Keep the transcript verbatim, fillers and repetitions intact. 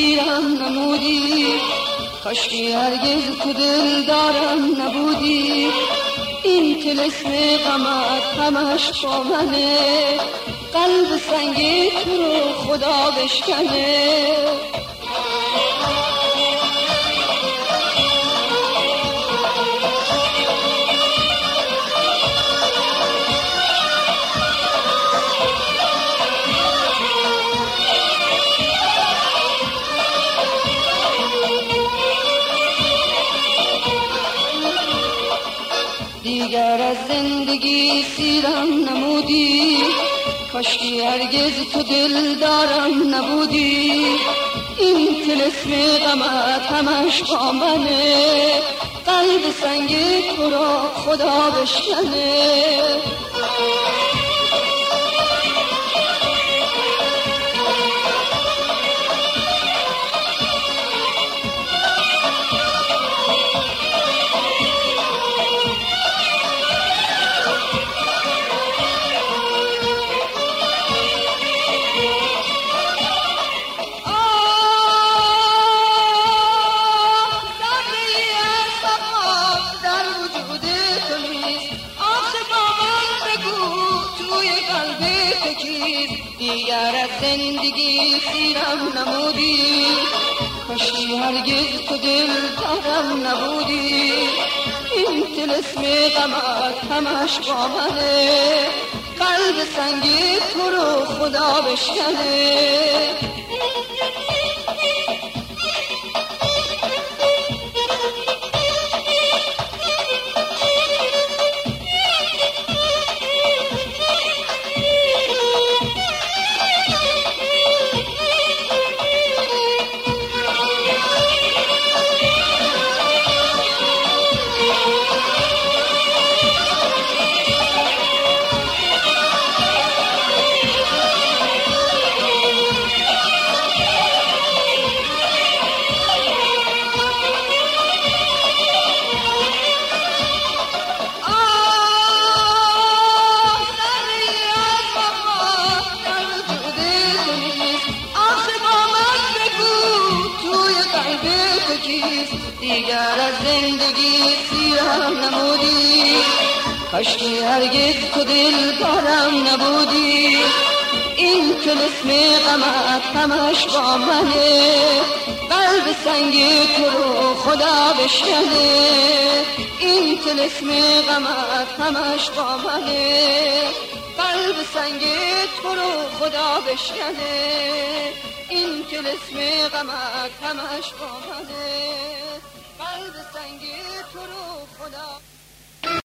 سیرم نمودی، کاشکی هرگز تو دل دارم نبودی. این طلسم غمت همش با منه، قلب سنگی تو رو خدا بشکنه. دیگر از زندگی سیرم نمودی، کاشکی هرگز تو دل دارم نبودی. این طلسم غمت همش با منه، قلب سنگی تو را خدا بشکنه. دیگر از زندگی سیرم نمودی، کاشکی هرگز تو دل دارم نبودی. این طلسم غمت همش با منه، قلب سنگی تو رو خدا بشکنه. دیگر از زندگی سیرم نمودی، کاشکی هرگز تو دل دارم نبودی. این طلسم غمت همش با منه، قلب سنگی تو رو خدا بشکنه. این طلسم غمت همش با منه، قلب سنگی تو رو خدا بشکنه. این طلسم غمت همش با منه، قلب سنگی تو رو خدا